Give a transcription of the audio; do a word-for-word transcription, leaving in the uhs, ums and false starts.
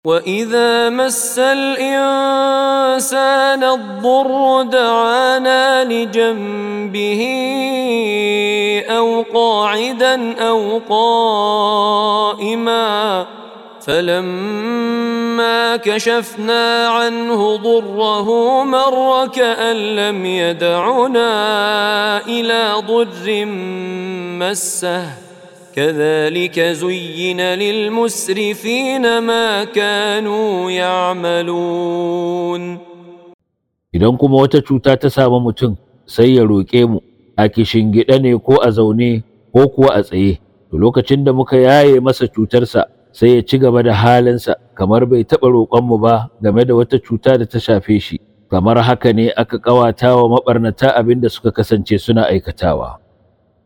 وإذا مس الإنسان الضر دعانا لجنبه أو قاعدا أو قائما فلما كشفنا عنه ضره مر كأن لم يدعنا إلى ضر مسه كذلك زين للمسرفين ما كانوا يعملون. Idan kuma wata cuta ta samu mutum sai ya roƙe mu a kishingiɗe ne ko a zaune ko kuwa a tsaye, to lokacin da muka yaye masa cutarsa sai ya ci gaba da halinsa kamar bai taɓa roƙonmu ba game da wata cuta da ta shafe shi. Kamar haka ne aka ƙawata wa maɓarnata abin da suka kasance suna aikatawa.